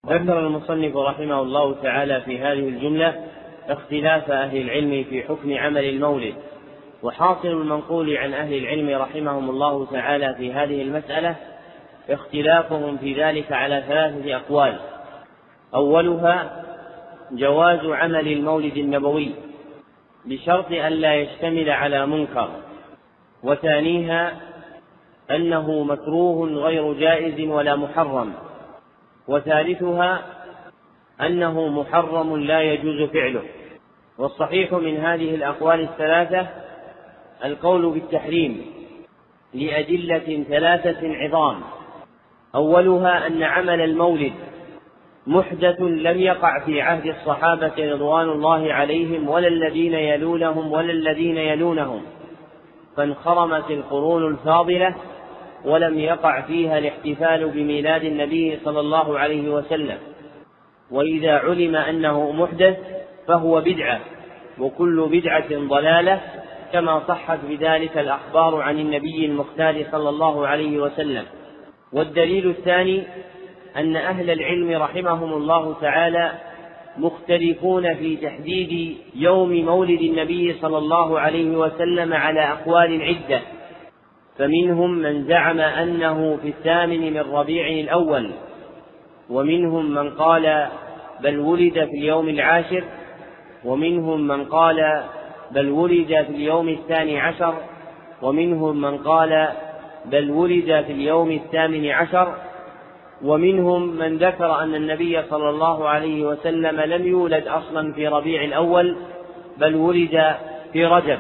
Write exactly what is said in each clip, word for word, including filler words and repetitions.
ذكر المصنف رحمه الله تعالى في هذه الجملة اختلاف أهل العلم في حكم عمل المولد، وحاصل المنقول عن أهل العلم رحمهم الله تعالى في هذه المسألة اختلافهم في ذلك على ثلاثة أقوال. أولها جواز عمل المولد النبوي بشرط أن لا يشتمل على منكر، وثانيها أنه مكروه غير جائز ولا محرم، وثالثها أنه محرم لا يجوز فعله. والصحيح من هذه الأقوال الثلاثة القول بالتحريم لأدلة ثلاثة عظام. أولها أن عمل المولد محدث لم يقع في عهد الصحابة رضوان الله عليهم ولا الذين يلونهم ولا الذين يلونهم، فانخرمت القرون الفاضلة ولم يقع فيها الاحتفال بميلاد النبي صلى الله عليه وسلم. وإذا علم أنه محدث فهو بدعة، وكل بدعة ضلالة، كما صحت بذلك الأخبار عن النبي المختار صلى الله عليه وسلم. والدليل الثاني أن أهل العلم رحمهم الله تعالى مختلفون في تحديد يوم مولد النبي صلى الله عليه وسلم على أقوال عدة، فمنهم من زعم أنه في الثامن من ربيع الأول، ومنهم من قال بل ولد في اليوم العاشر، ومنهم من قال بل ولد في اليوم الثاني عشر، ومنهم من قال بل ولد في اليوم الثامن عشر، ومنهم من ذكر أن النبي صلى الله عليه وسلم لم يولد أصلا في ربيع الأول بل ولد في رجب.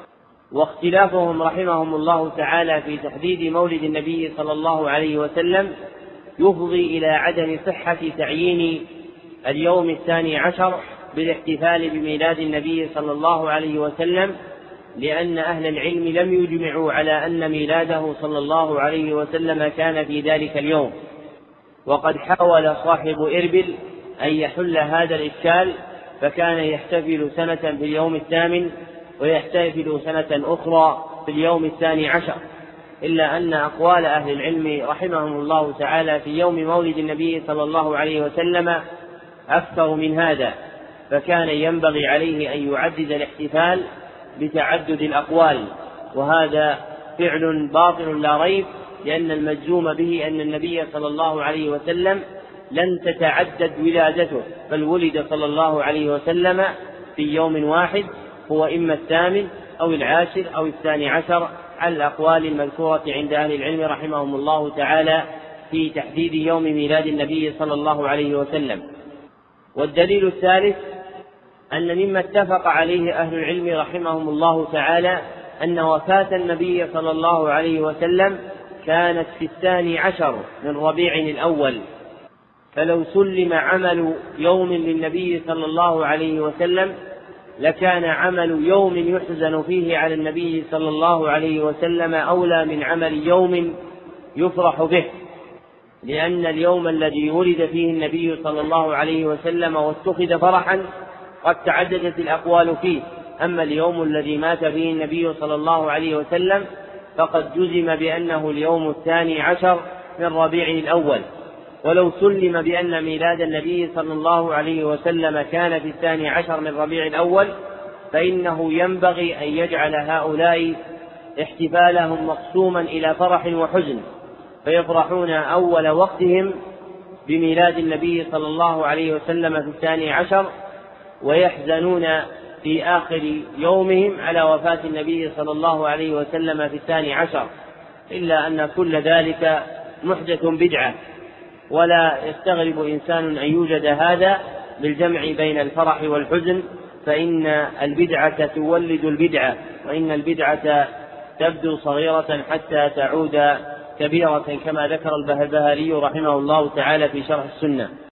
واختلافهم رحمهم الله تعالى في تحديد مولد النبي صلى الله عليه وسلم يفضي إلى عدم صحة تعيين اليوم الثاني عشر بالاحتفال بميلاد النبي صلى الله عليه وسلم، لأن أهل العلم لم يجمعوا على أن ميلاده صلى الله عليه وسلم كان في ذلك اليوم. وقد حاول صاحب إربل أن يحل هذا الإشكال، فكان يحتفل سنة في اليوم الثامن ويحتفل سنة أخرى في اليوم الثاني عشر، إلا أن أقوال أهل العلم رحمهم الله تعالى في يوم مولد النبي صلى الله عليه وسلم أكثر من هذا، فكان ينبغي عليه أن يعدد الاحتفال بتعدد الأقوال، وهذا فعل باطل لا ريب، لأن المجزوم به أن النبي صلى الله عليه وسلم لن تتعدد ولادته، بل ولد صلى الله عليه وسلم في يوم واحد، هو إما الثامن أو العاشر أو الثاني عشر، على الأقوال المذكورة عند أهل العلم رحمهم الله تعالى في تحديد يوم ميلاد النبي صلى الله عليه وسلم. والدليل الثالث أن مما اتفق عليه أهل العلم رحمهم الله تعالى أن وفاة النبي صلى الله عليه وسلم كانت في الثاني عشر من ربيع الأول، فلو سلم عمل يوم للنبي صلى الله عليه وسلم لكان عمل يوم يحزن فيه على النبي صلى الله عليه وسلم أولى من عمل يوم يفرح به، لأن اليوم الذي ولد فيه النبي صلى الله عليه وسلم واتخذ فرحا قد تعددت الأقوال فيه، أما اليوم الذي مات فيه النبي صلى الله عليه وسلم فقد جزم بأنه اليوم الثاني عشر من ربيع الأول. ولو سلم بأن ميلاد النبي صلى الله عليه وسلم كان في الثاني عشر من ربيع الأول، فإنه ينبغي أن يجعل هؤلاء احتفالهم مقسوما إلى فرح وحزن، فيفرحون أول وقتهم بميلاد النبي صلى الله عليه وسلم في الثاني عشر، ويحزنون في آخر يومهم على وفاة النبي صلى الله عليه وسلم في الثاني عشر، إلا أن كل ذلك محدث بدعة، ولا يستغرب إنسان أن يوجد هذا بالجمع بين الفرح والحزن، فإن البدعة تولد البدعة، وإن البدعة تبدو صغيرة حتى تعود كبيرة، كما ذكر البهاري رحمه الله تعالى في شرح السنة.